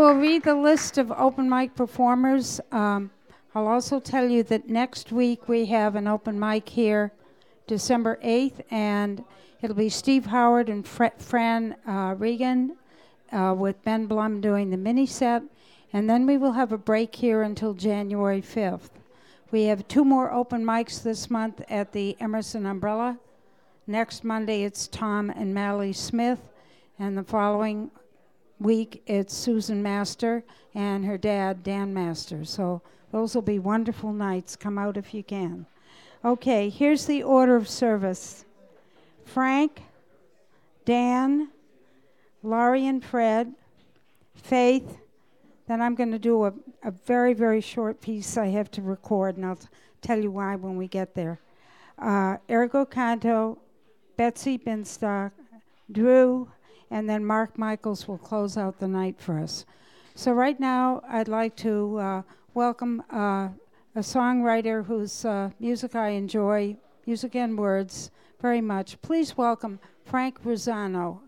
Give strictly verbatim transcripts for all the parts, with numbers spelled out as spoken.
will read the list of open mic performers. Um, I'll also tell you that next week we have an open mic here, December eighth, and it'll be Steve Howard and Fr- Fran uh, Regan uh, with Ben Blum doing the mini set, and then we will have a break here until January fifth. We have two more open mics this month at the Emerson Umbrella. Next Monday it's Tom and Mally Smith, and the following week it's Susan Master and her dad, Dan Master. So those will be wonderful nights. Come out if you can. Okay, here's the order of service. Frank, Dan, Laurie and Fred, Faith. Then I'm going to do a, a very, very short piece I have to record, and I'll t- tell you why when we get there. Uh, Ergo Canto, Betsy Binstock, Drew, and then Mark Michaels will close out the night for us. So right now, I'd like to uh, welcome uh, a songwriter whose uh, music I enjoy, music and words, very much. Please welcome Frank Rosano.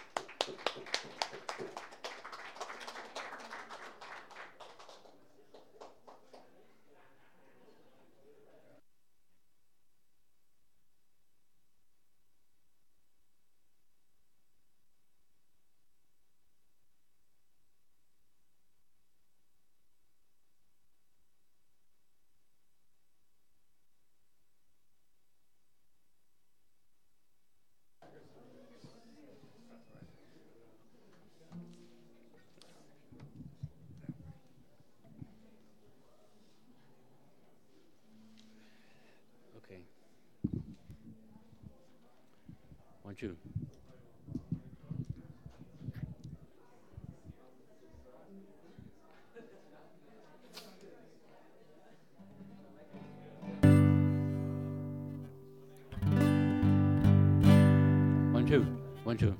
One, two. One, two. One, two.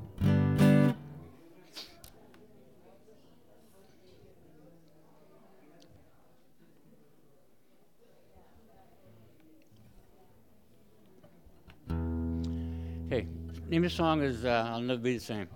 Okay. Name of the song is uh, I'll Never Be the Same.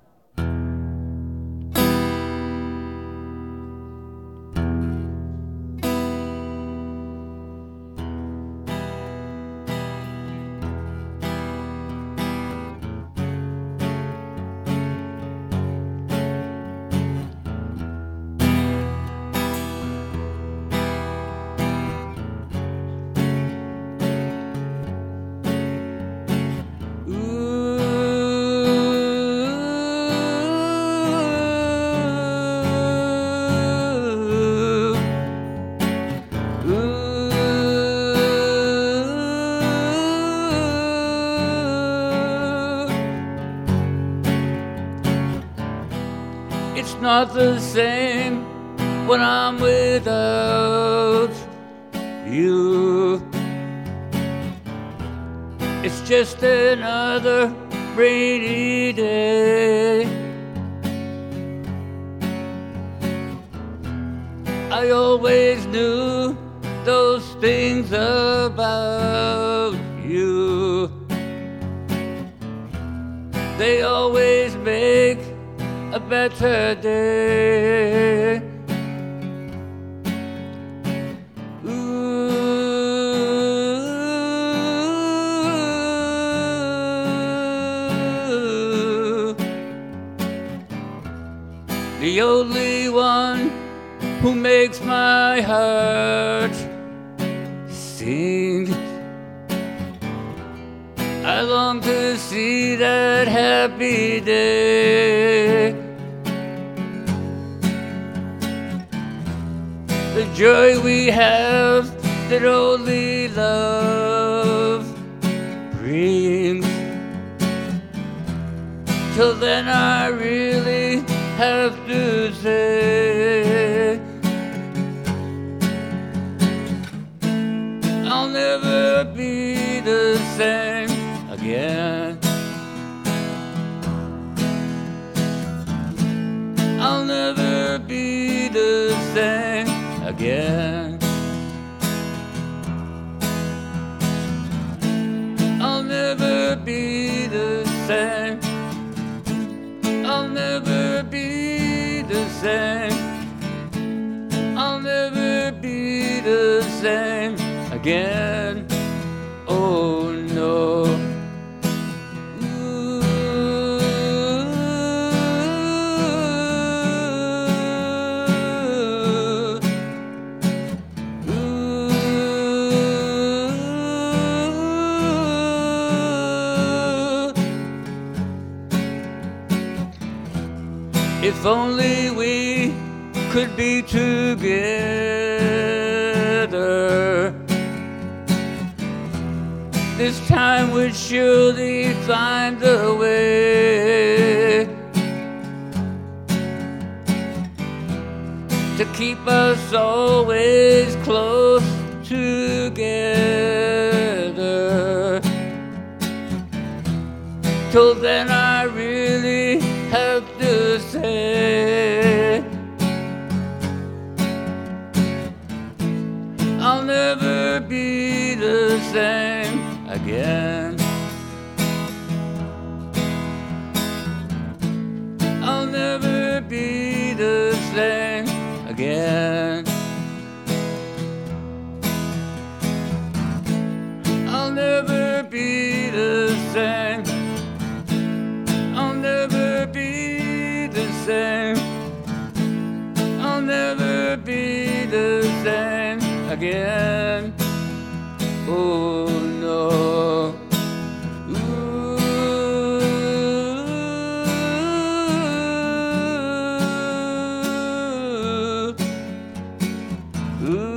Not the same when I'm without you. It's just another rainy day. I always knew those things about you. They always make a better day. Ooh, the only one who makes my heart sing. I long to see that happy day. The joy we have that only love brings. Till then I really have to say I'll never be the same again. I'll never be the same again. I'll never be the same. I'll never be the same. again. Oh no. If only we could be together, this time we'd surely find a way to keep us always close together. Till then I really have to say I'll never be the same again. I'll never be the same again. I'll never be the same. I'll never be the same. I'll never be the same again. Oh no. Ooh. Ooh.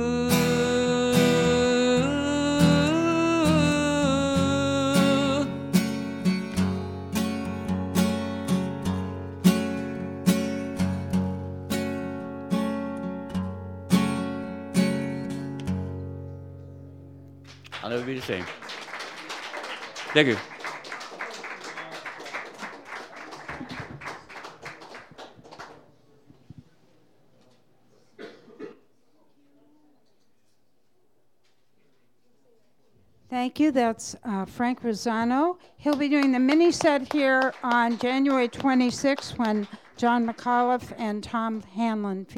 I'll never be the same. Thank you. Thank you. That's uh, Frank Rosano. He'll be doing the mini set here on January twenty-sixth when John McAuliffe and Tom Hanlon